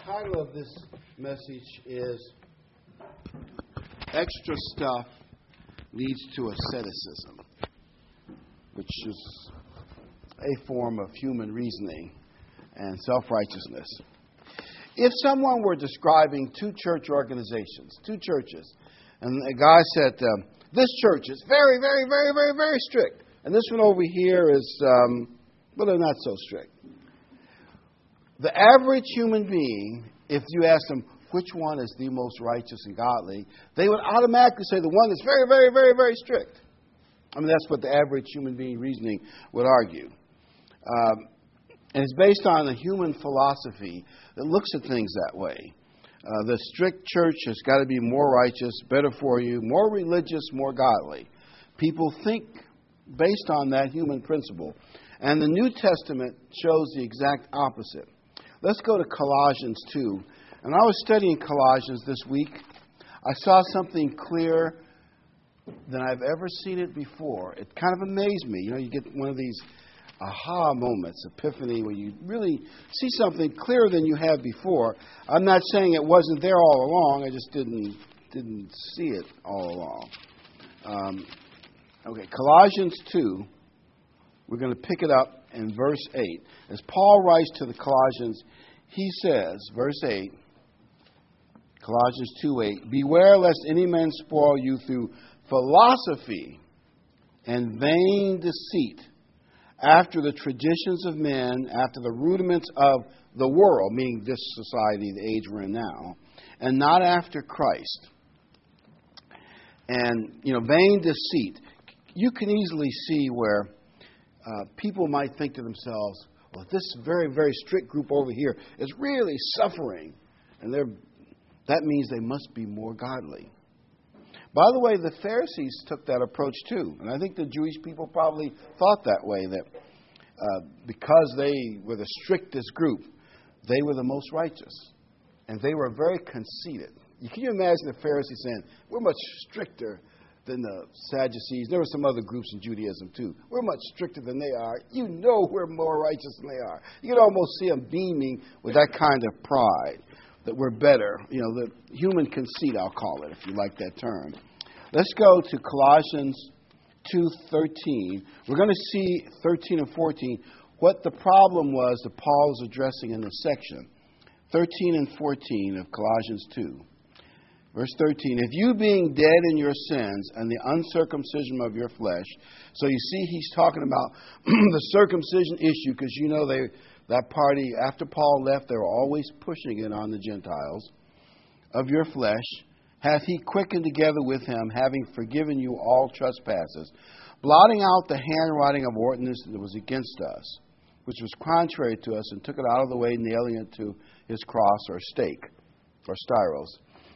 title of this message is Extra Stuff Leads to Asceticism, which is a form of human reasoning and self-righteousness. If someone were describing two church organizations, two churches, and a guy said, this church is very, very, very, very, very strict, and this one over here is, well, they're not so strict. The average human being, if you ask them which one is the most righteous and godly, they would automatically say the one that's very, very, very, very strict. I mean, that's what the average human being reasoning would argue. And it's based on a human philosophy that looks at things that way. The strict church has got to be more righteous, better for you, more religious, more godly. People think based on that human principle. And the New Testament shows the exact opposite. Let's go to Colossians 2. And I was studying Colossians this week. I saw something clearer than I've ever seen it before. It kind of amazed me. You know, you get one of these aha moments, epiphany, where you really see something clearer than you have before. I'm not saying it wasn't there all along. I just didn't see it all along. Okay, Colossians 2. We're going to pick it up in verse 8. As Paul writes to the Colossians, he says, verse 8, Colossians 2:8, beware lest any man spoil you through philosophy and vain deceit, after the traditions of men, after the rudiments of the world, meaning this society, the age we're in now, and not after Christ. And, vain deceit. You can easily see where people might think to themselves, well, this very, very strict group over here is really suffering, and that means they must be more godly. By the way, the Pharisees took that approach too, and I think the Jewish people probably thought that way, that because they were the strictest group, they were the most righteous, and they were very conceited. Can you imagine the Pharisees saying, we're much stricter than the Sadducees? There were some other groups in Judaism too. We're much stricter than they are. You know we're more righteous than they are. You can almost see them beaming with that kind of pride, that we're better. The human conceit, I'll call it, if you like that term. Let's go to Colossians 2:13. We're going to see 13 and 14, what the problem was that Paul is addressing in this section. 13 and 14 of Colossians 2. Verse 13, if you being dead in your sins and the uncircumcision of your flesh, so you see he's talking about the circumcision issue, because that party, after Paul left, they were always pushing it on the Gentiles, of your flesh, hath he quickened together with him, having forgiven you all trespasses, blotting out the handwriting of ordinance that was against us, which was contrary to us, and took it out of the way, nailing it to his cross or stake, or styros.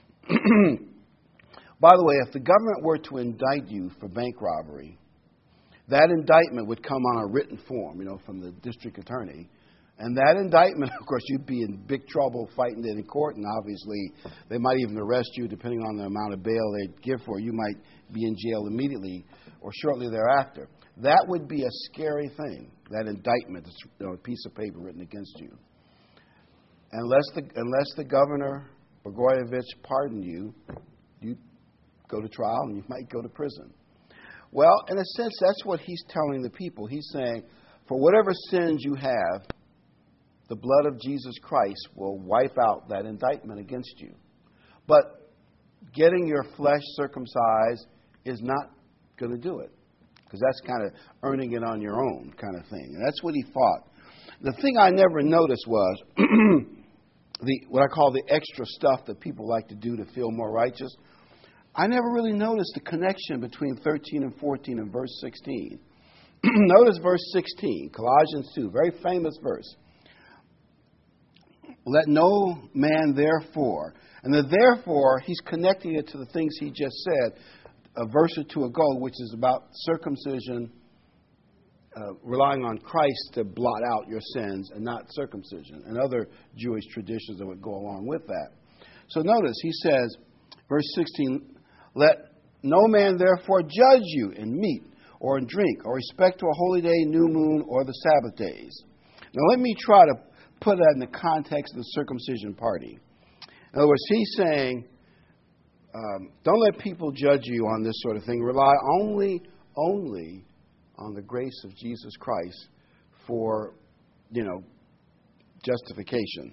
By the way, if the government were to indict you for bank robbery, that indictment would come on a written form, from the district attorney. And that indictment, of course, you'd be in big trouble fighting it in court, and obviously they might even arrest you depending on the amount of bail they'd give for you. You might be in jail immediately or shortly thereafter. That would be a scary thing, that indictment, a piece of paper written against you. Unless the governor, Blagojevich, pardoned you, you go to trial and you might go to prison. Well, in a sense, that's what he's telling the people. He's saying, for whatever sins you have, the blood of Jesus Christ will wipe out that indictment against you. But getting your flesh circumcised is not going to do it, because that's kind of earning it on your own kind of thing. And that's what he thought. The thing I never noticed was what I call the extra stuff that people like to do to feel more righteous. I never really noticed the connection between 13 and 14 and verse 16. Notice verse 16, Colossians 2, very famous verse. Let no man therefore, and the therefore, he's connecting it to the things he just said a verse or two ago, which is about circumcision, relying on Christ to blot out your sins, and not circumcision, and other Jewish traditions that would go along with that. So notice, he says, verse 16, let no man therefore judge you in meat or in drink or respect to a holy day, new moon, or the Sabbath days. Now let me try to put that in the context of the circumcision party. In other words, he's saying, don't let people judge you on this sort of thing. Rely only on the grace of Jesus Christ for, justification.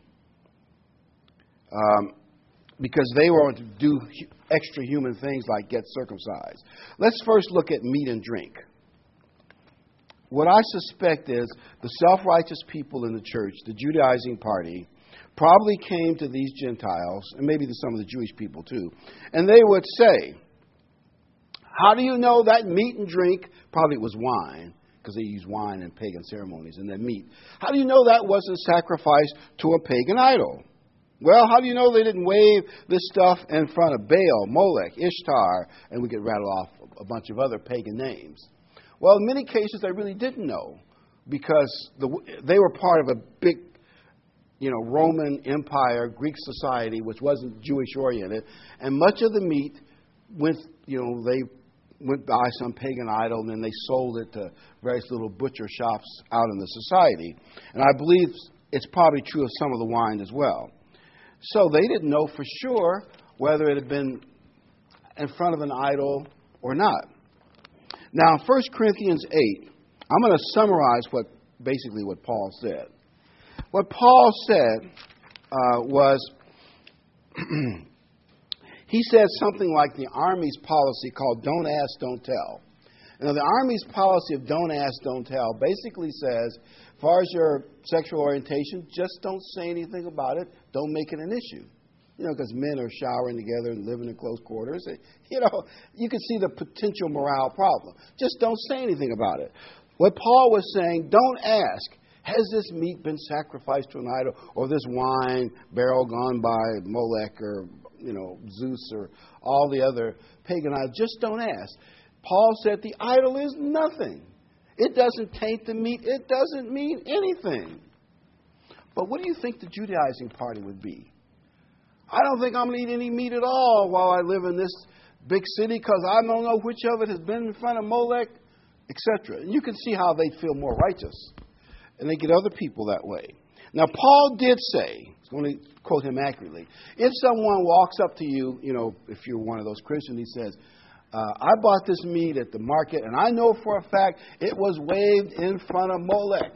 Because they were to do extra human things like get circumcised. Let's first look at meat and drink. What I suspect is the self-righteous people in the church, the Judaizing party, probably came to these Gentiles, and maybe to some of the Jewish people too, and they would say, how do you know that meat and drink, probably it was wine, because they used wine in pagan ceremonies, and then meat. How do you know that wasn't sacrificed to a pagan idol? Well, how do you know they didn't wave this stuff in front of Baal, Molech, Ishtar, and we could rattle off a bunch of other pagan names? Well, in many cases, they really didn't know, because they were part of a big, Roman Empire, Greek society, which wasn't Jewish-oriented, and much of the meat went, they went by some pagan idol, and then they sold it to various little butcher shops out in the society. And I believe it's probably true of some of the wine as well. So they didn't know for sure whether it had been in front of an idol or not. Now, in 1 Corinthians 8, I'm going to summarize basically what Paul said. What Paul said was, he said something like the Army's policy called don't ask, don't tell. Now, the Army's policy of don't ask, don't tell basically says, as far as your sexual orientation, just don't say anything about it. Don't make it an issue. Because men are showering together and living in close quarters. You can see the potential morale problem. Just don't say anything about it. What Paul was saying, don't ask, has this meat been sacrificed to an idol, or this wine barrel gone by Molech or, Zeus or all the other pagan idols? Just don't ask. Paul said the idol is nothing. It doesn't taint the meat. It doesn't mean anything. But what do you think the Judaizing party would be? I don't think I'm going to eat any meat at all while I live in this big city because I don't know which of it has been in front of Molech, etc. And you can see how they'd feel more righteous. And they get other people that way. Now, Paul did say, I'm going to quote him accurately, if someone walks up to you, if you're one of those Christians, he says, I bought this meat at the market, and I know for a fact it was waved in front of Molech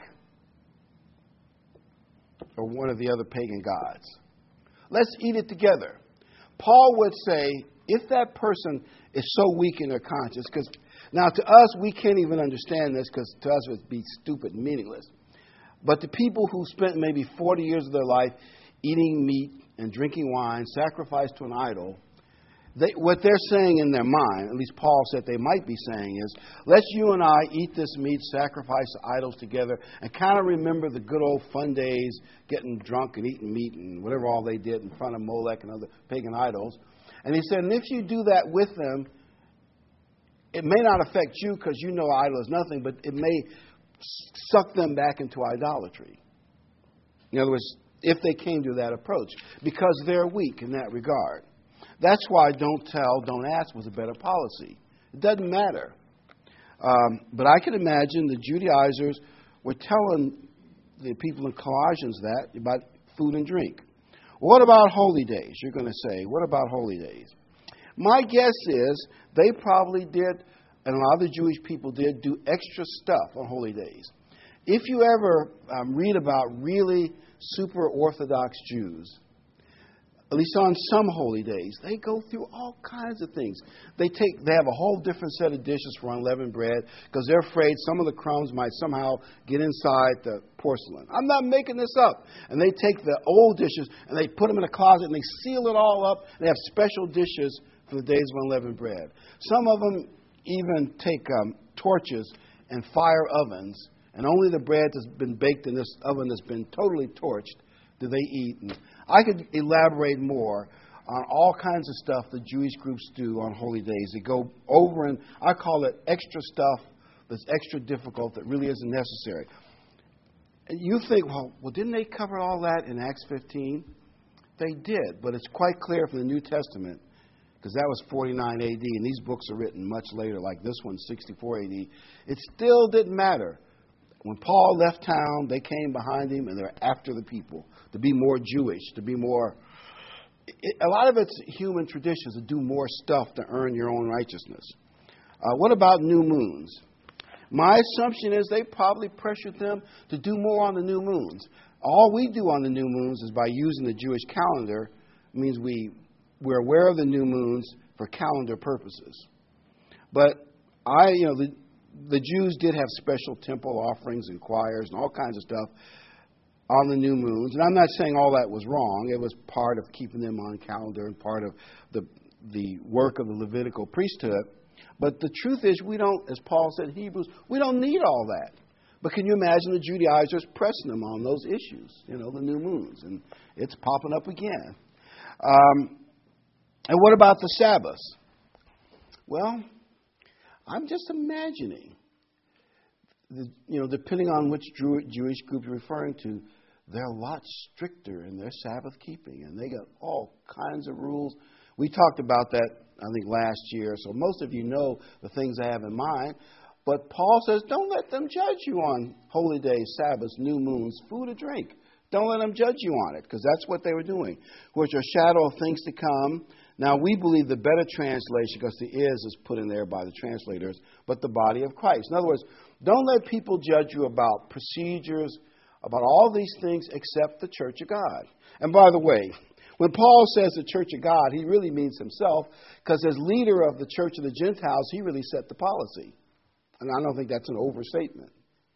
or one of the other pagan gods. Let's eat it together. Paul would say, if that person is so weak in their conscience, because now to us, we can't even understand this because to us it would be stupid and meaningless. But the people who spent maybe 40 years of their life eating meat and drinking wine, sacrificed to an idol, what they're saying in their mind, at least Paul said they might be saying is, let's you and I eat this meat, sacrifice to idols together, and kind of remember the good old fun days, getting drunk and eating meat and whatever all they did in front of Molech and other pagan idols. And he said, and if you do that with them, it may not affect you because you know idol is nothing, but it may suck them back into idolatry. In other words, if they came to that approach, because they're weak in that regard. That's why don't tell, don't ask was a better policy. It doesn't matter. But I can imagine the Judaizers were telling the people in Colossians that about food and drink. What about holy days? You're going to say, what about holy days? My guess is they probably did, and a lot of the Jewish people did, do extra stuff on holy days. If you ever read about really super Orthodox Jews, at least on some holy days, they go through all kinds of things. They have a whole different set of dishes for unleavened bread because they're afraid some of the crumbs might somehow get inside the porcelain. I'm not making this up. And they take the old dishes and they put them in a closet and they seal it all up. And they have special dishes for the days of unleavened bread. Some of them even take torches and fire ovens, and only the bread that's been baked in this oven that's been totally torched do they eat. And I could elaborate more on all kinds of stuff the Jewish groups do on holy days. They go over and I call it extra stuff that's extra difficult that really isn't necessary. And you think, well, didn't they cover all that in Acts 15? They did, but it's quite clear from the New Testament, because that was 49 A.D., and these books are written much later, like this one, 64 A.D. It still didn't matter. when Paul left town, they came behind him and they're after the people to be more Jewish, to be more. A lot of it's human traditions to do more stuff to earn your own righteousness. What about new moons? My assumption is they probably pressured them to do more on the new moons. All we do on the new moons is by using the Jewish calendar, means we're aware of the new moons for calendar purposes. But the Jews did have special temple offerings and choirs and all kinds of stuff on the new moons. And I'm not saying all that was wrong. It was part of keeping them on calendar and part of the work of the Levitical priesthood. But the truth is, we don't, as Paul said in Hebrews, we don't need all that. But can you imagine the Judaizers pressing them on those issues, the new moons? And it's popping up again. And what about the Sabbaths? Well, I'm just imagining, depending on which Jewish group you're referring to, they're a lot stricter in their Sabbath keeping, and they got all kinds of rules. We talked about that, I think, last year, so most of you know the things I have in mind. But Paul says, don't let them judge you on holy days, Sabbaths, new moons, food or drink. Don't let them judge you on it, because that's what they were doing, which are a shadow of things to come. Now, we believe the better translation, because the is put in there by the translators, but the body of Christ. In other words, don't let people judge you about procedures, about all these things except the Church of God. And by the way, when Paul says the Church of God, he really means himself, because as leader of the Church of the Gentiles, he really set the policy. And I don't think that's an overstatement.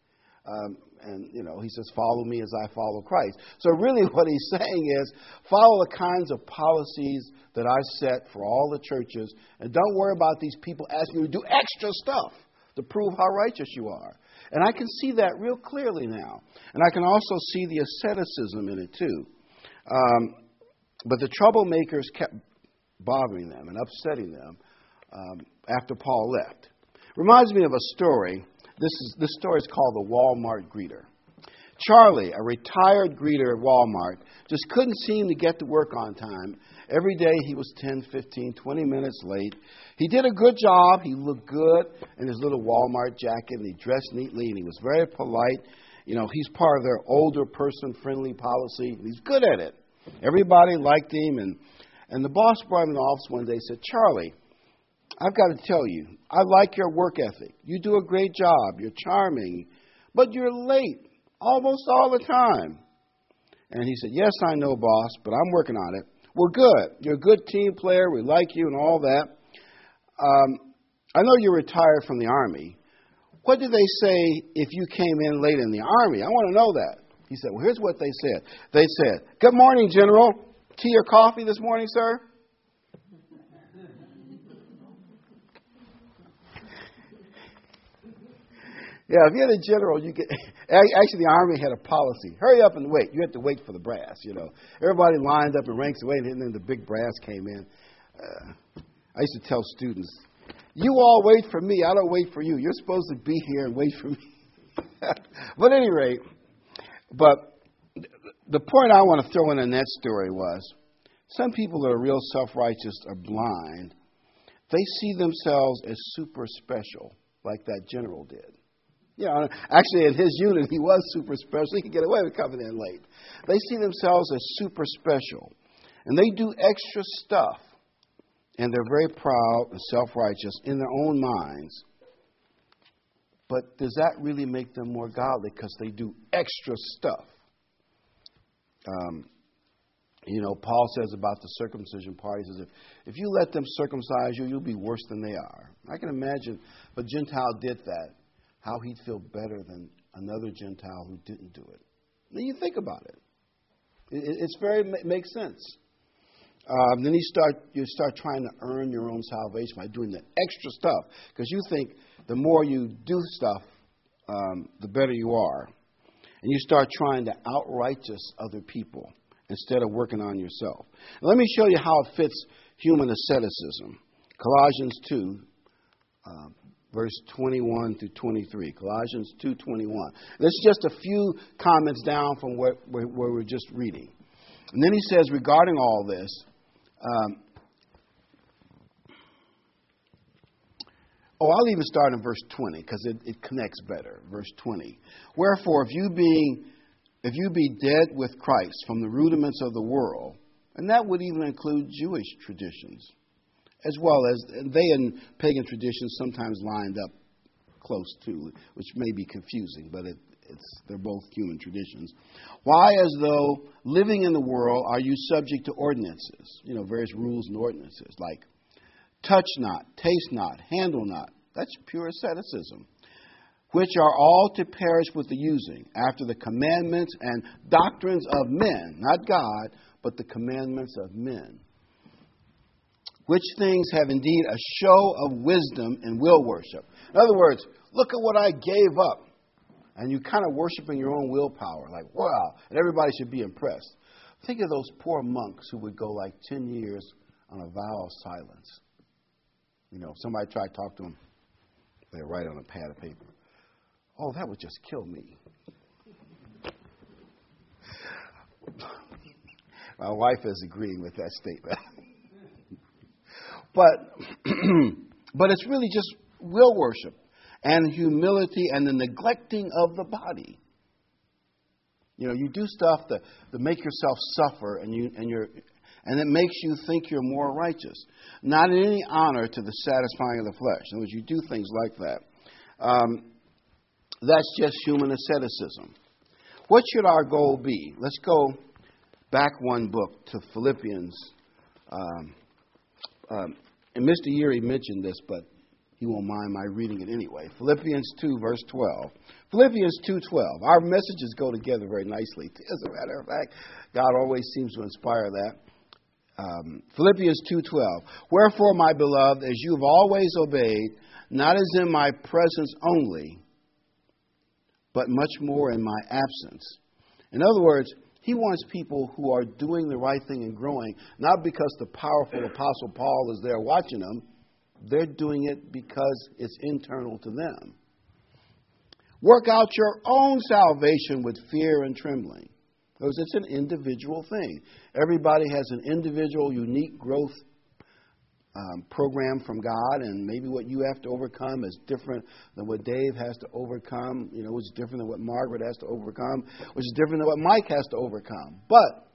He says, follow me as I follow Christ. So really what he's saying is, follow the kinds of policies that I set for all the churches, and don't worry about these people asking you to do extra stuff to prove how righteous you are. And I can see that real clearly now. And I can also see the asceticism in it too. But the troublemakers kept bothering them and upsetting them after Paul left. Reminds me of a story. This story is called The Walmart Greeter. Charlie, a retired greeter at Walmart, just couldn't seem to get to work on time. Every day he was 10, 15, 20 minutes late. He did a good job. He looked good in his little Walmart jacket, and he dressed neatly, and he was very polite. He's part of their older person-friendly policy, and he's good at it. Everybody liked him, and the boss brought him in the office one day and said, Charlie, I've got to tell you, I like your work ethic. You do a great job. You're charming, but you're late almost all the time. And he said, yes, I know, boss, but I'm working on it. Well, good. You're a good team player. We like you and all that. I know you're retired from the Army. What did they say if you came in late in the Army? I want to know that. He said, well, here's what they said. They said, good morning, General. Tea or coffee this morning, sir? Yeah, if you're the general, you get. Actually, the Army had a policy: hurry up and wait. You had to wait for the brass. Everybody lined up in ranks waiting, and then the big brass came in. I used to tell students, "You all wait for me. I don't wait for you. You're supposed to be here and wait for me." But at any rate, the point I want to throw in that story was, some people that are real self-righteous are blind. They see themselves as super special, like that general did. Actually, in his unit, he was super special. He could get away with coming in late. They see themselves as super special. And they do extra stuff. And they're very proud and self-righteous in their own minds. But does that really make them more godly because they do extra stuff? Paul says about the circumcision party, he says, if you let them circumcise you, you'll be worse than they are. I can imagine if a Gentile did that, how he'd feel better than another Gentile who didn't do it. Then you think about it. It makes sense. Then you start trying to earn your own salvation by doing the extra stuff, because you think the more you do stuff, the better you are. And you start trying to out-righteous other people instead of working on yourself. Now, let me show you how it fits human asceticism. Colossians 2, verse 21 to 23. Colossians 2:21. This is just a few comments down from where we're just reading. And then he says, regarding all this, Oh, I'll even start in verse 20 because it connects better. Verse 20. Wherefore, if you be dead with Christ from the rudiments of the world, and that would even include Jewish traditions, as well as they and pagan traditions sometimes lined up close to, which may be confusing, but they're both human traditions. Why, as though living in the world, are you subject to ordinances? Various rules and ordinances like touch not, taste not, handle not. That's pure asceticism. Which are all to perish with the using, after the commandments and doctrines of men, not God, but the commandments of men. Which things have indeed a show of wisdom and will worship. In other words, look at what I gave up. And you kind of worshiping your own willpower, like, wow, and everybody should be impressed. Think of those poor monks who would go like 10 years on a vow of silence. Somebody tried to talk to them, they write on a pad of paper. Oh, that would just kill me. My wife is agreeing with that statement. But it's really just will worship and humility and the neglecting of the body. You do stuff to make yourself suffer, and it makes you think you're more righteous. Not in any honor to the satisfying of the flesh. In other words, you do things like that. That's just human asceticism. What should our goal be? Let's go back one book to Philippians. And Mr. Yeary mentioned this, but he won't mind my reading it anyway. Philippians 2, verse 12. Philippians 2:12. Our messages go together very nicely. As a matter of fact, God always seems to inspire that. Philippians 2:12. Wherefore, my beloved, as you have always obeyed, not as in my presence only, but much more in my absence. In other words, he wants people who are doing the right thing and growing, not because the powerful Apostle Paul is there watching them. They're doing it because it's internal to them. Work out your own salvation with fear and trembling. Because it's an individual thing. Everybody has an individual, unique growth program from God, and maybe what you have to overcome is different than what Dave has to overcome, which is different than what Margaret has to overcome, which is different than what Mike has to overcome. But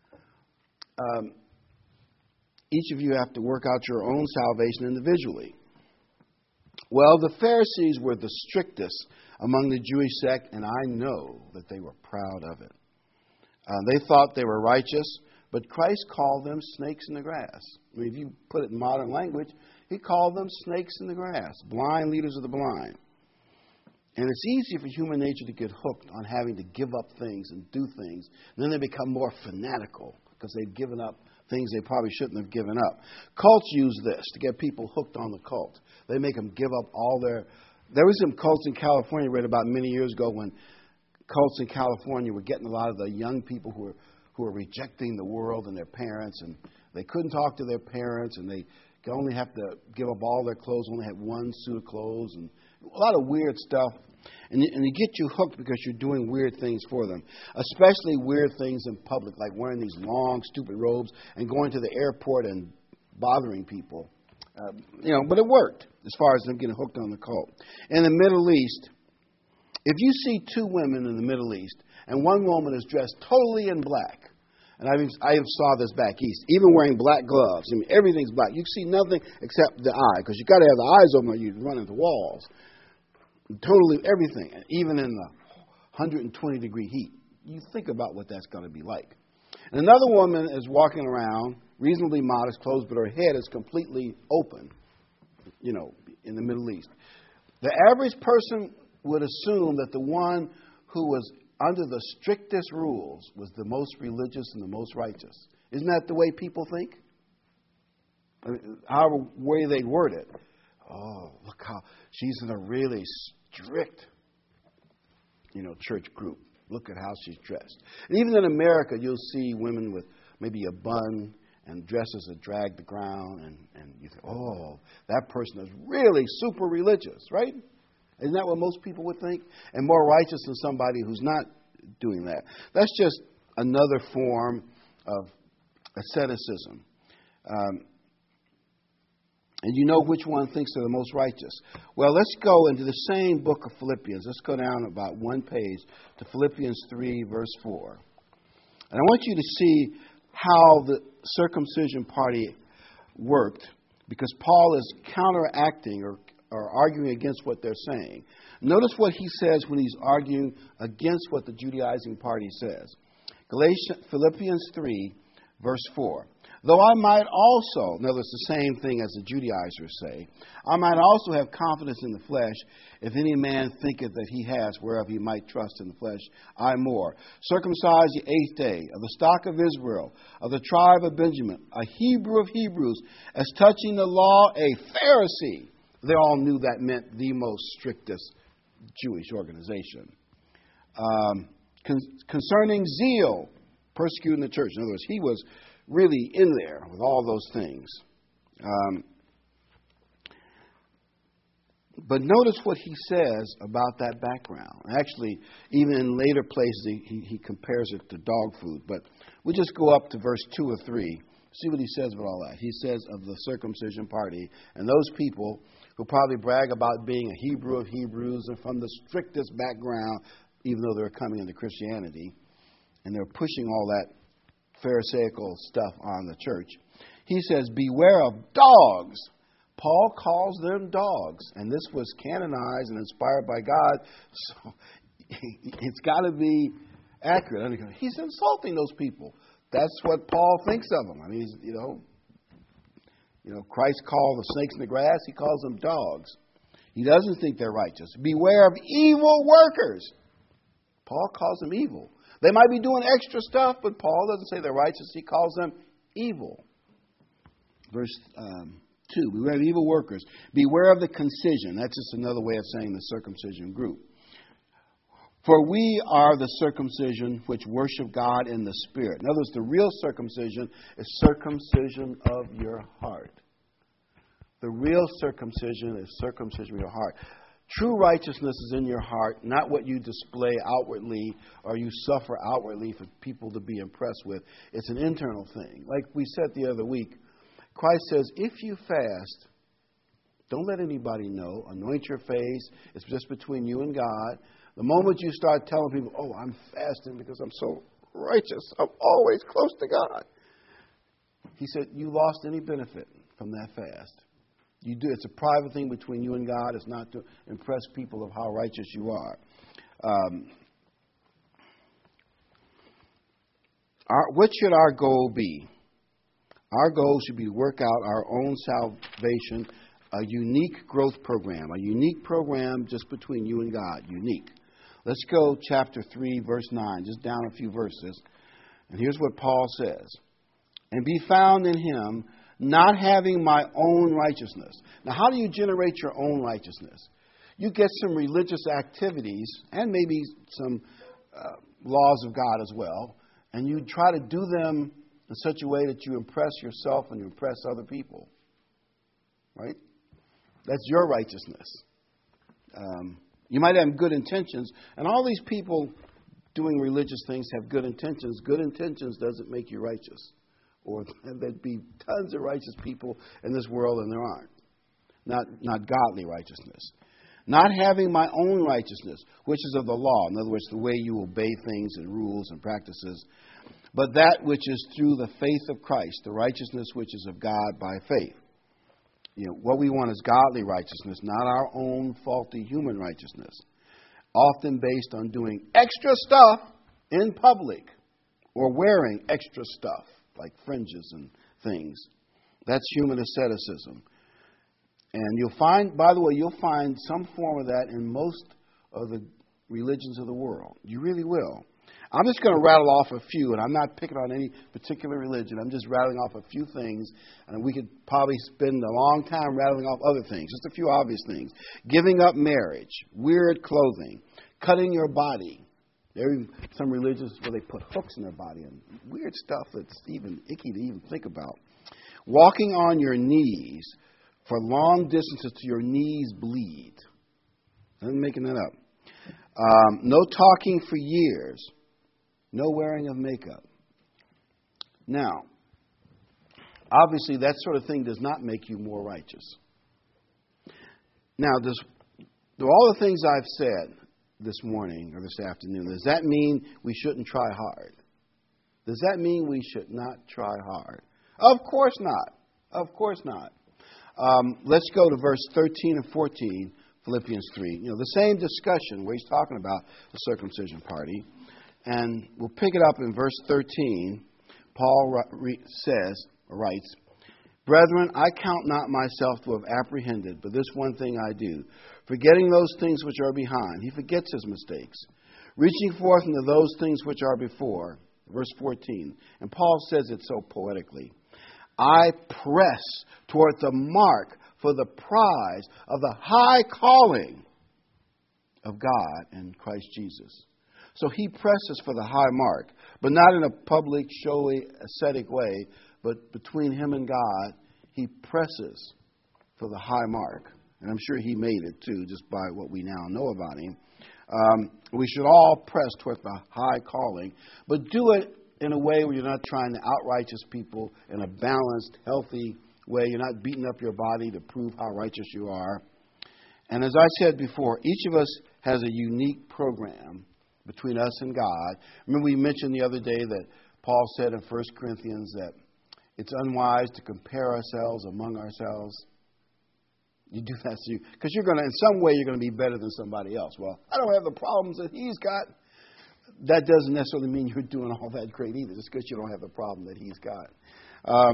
each of you have to work out your own salvation individually. Well, the Pharisees were the strictest among the Jewish sect, and I know that they were proud of it. They thought they were righteous, but Christ called them snakes in the grass. I mean, if you put it in modern language, he called them snakes in the grass, blind leaders of the blind. And it's easy for human nature to get hooked on having to give up things and do things. And then they become more fanatical because they've given up things they probably shouldn't have given up. Cults use this to get people hooked on the cult. They make them give up all their... There was some cults in California I read about many years ago when cults in California were getting a lot of the young people who were rejecting the world and their parents, and they couldn't talk to their parents, and they could only have to give up all their clothes, only had one suit of clothes, and a lot of weird stuff. And they get you hooked because you're doing weird things for them, especially weird things in public, like wearing these long, stupid robes and going to the airport and bothering people. But it worked as far as them getting hooked on the cult. In the Middle East, if you see two women in the Middle East and one woman is dressed totally in black, and I saw this back east, even wearing black gloves. I mean, everything's black. You see nothing except the eye, because you got to have the eyes open or you run into walls. Totally everything, and even in the 120-degree heat. You think about what that's going to be like. And another woman is walking around, reasonably modest clothes, but her head is completely open, in the Middle East. The average person would assume that the one who was under the strictest rules was the most religious and the most righteous. Isn't that the way people think? I mean, however way they word it. Oh, look how she's in a really strict, church group. Look at how she's dressed. And even in America, you'll see women with maybe a bun and dresses that drag the ground, and you think, oh, that person is really super religious, right? Isn't that what most people would think? And more righteous than somebody who's not doing that. That's just another form of asceticism. And you know which one thinks they're the most righteous. Well, let's go into the same book of Philippians. Let's go down about one page to Philippians 3, verse 4. And I want you to see how the circumcision party worked, because Paul is counteracting or arguing against what they're saying. Notice what he says when he's arguing against what the Judaizing party says. Philippians 3, verse 4. Though I might also, notice the same thing as the Judaizers say, I might also have confidence in the flesh, if any man thinketh that he has whereof he might trust in the flesh, I more. Circumcised the 8th day, of the stock of Israel, of the tribe of Benjamin, a Hebrew of Hebrews, as touching the law, a Pharisee. They all knew that meant the most strictest Jewish organization. Concerning zeal, persecuting the church. In other words, he was really in there with all those things. But notice what he says about that background. Actually, even in later places, he compares it to dog food. But we just go up to verse 2 or 3. See what he says about all that. He says of the circumcision party and those people who probably brag about being a Hebrew of Hebrews and from the strictest background, even though they're coming into Christianity, and they're pushing all that Pharisaical stuff on the church. He says, beware of dogs. Paul calls them dogs. And this was canonized and inspired by God. So it's got to be accurate. He's insulting those people. That's what Paul thinks of them. I mean, Christ called the snakes in the grass. He calls them dogs. He doesn't think they're righteous. Beware of evil workers. Paul calls them evil. They might be doing extra stuff, but Paul doesn't say they're righteous. He calls them evil. Verse 2, beware of evil workers. Beware of the concision. That's just another way of saying the circumcision group. For we are the circumcision which worship God in the Spirit. In other words, the real circumcision is circumcision of your heart. The real circumcision is circumcision of your heart. True righteousness is in your heart, not what you display outwardly or you suffer outwardly for people to be impressed with. It's an internal thing. Like we said the other week, Christ says, if you fast, don't let anybody know. Anoint your face. It's just between you and God. The moment you start telling people, oh, I'm fasting because I'm so righteous, I'm always close to God. He said, you lost any benefit from that fast. You do. It's a private thing between you and God. It's not to impress people of how righteous you are. What should our goal be? Our goal should be to work out our own salvation, a unique growth program, a unique program just between you and God, unique. Let's go chapter 3, verse 9, just down a few verses. And here's what Paul says. And be found in him, not having my own righteousness. Now, how do you generate your own righteousness? You get some religious activities and maybe some laws of God as well, and you try to do them in such a way that you impress yourself and you impress other people. Right? That's your righteousness. You might have good intentions, and all these people doing religious things have good intentions. Good intentions doesn't make you righteous. Or there'd be tons of righteous people in this world, and there aren't. Not godly righteousness. Not having my own righteousness, which is of the law. In other words, the way you obey things and rules and practices. But that which is through the faith of Christ, the righteousness which is of God by faith. What we want is godly righteousness, not our own faulty human righteousness. Often based on doing extra stuff in public or wearing extra stuff, like fringes and things. That's human asceticism. And you'll find, by the way, you'll find some form of that in most of the religions of the world. You really will. I'm just going to rattle off a few, and I'm not picking on any particular religion. I'm just rattling off a few things, and we could probably spend a long time rattling off other things. Just a few obvious things. Giving up marriage, weird clothing, cutting your body. There are some religions where they put hooks in their body and weird stuff that's even icky to even think about. Walking on your knees for long distances till your knees bleed. I'm making that up. No talking for years. No wearing of makeup. Now, obviously that sort of thing does not make you more righteous. Now, through all the things I've said this morning or this afternoon, does that mean we shouldn't try hard? Does that mean we should not try hard? Of course not. Of course not. Let's go to verse 13 and 14, Philippians 3. The same discussion where he's talking about the circumcision party. And we'll pick it up in verse 13. Paul writes, Brethren, I count not myself to have apprehended, but this one thing I do, forgetting those things which are behind. He forgets his mistakes. Reaching forth into those things which are before. Verse 14. And Paul says it so poetically. I press toward the mark for the prize of the high calling of God in Christ Jesus. So he presses for the high mark, but not in a public, showy, ascetic way, but between him and God, he presses for the high mark. And I'm sure he made it too, just by what we now know about him. We should all press toward the high calling, but do it in a way where you're not trying to outrighteous people in a balanced, healthy way. You're not beating up your body to prove how righteous you are. And as I said before, each of us has a unique program between us and God. Remember we mentioned the other day that Paul said in 1 Corinthians that it's unwise to compare ourselves among ourselves. You do that because you're going to, in some way, you're going to be better than somebody else. Well, I don't have the problems that he's got. That doesn't necessarily mean you're doing all that great either, just because you don't have the problem that he's got.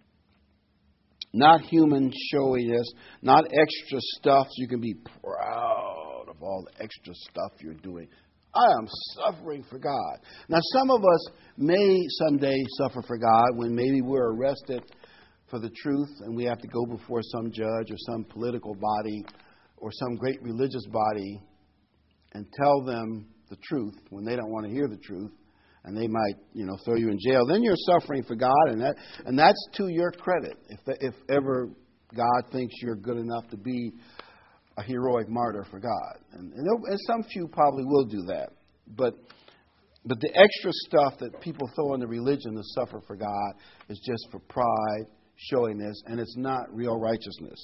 Not human showiness, not extra stuff so you can be proud of all the extra stuff you're doing. I am suffering for God. Now, some of us may someday suffer for God when maybe we're arrested for the truth and we have to go before some judge or some political body or some great religious body and tell them the truth when they don't want to hear the truth, and they might, throw you in jail. Then you're suffering for God, and that's to your credit. If ever God thinks you're good enough to be a heroic martyr for God, and some few probably will do that, but the extra stuff that people throw into religion to suffer for God is just for pride, showiness, and it's not real righteousness.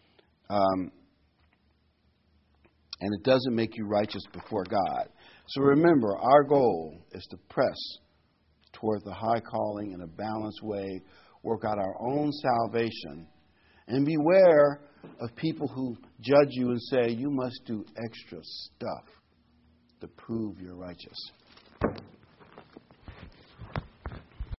And it doesn't make you righteous before God. So remember, our goal is to press toward the high calling in a balanced way, work out our own salvation, and beware of people who judge you and say, you must do extra stuff to prove you're righteous.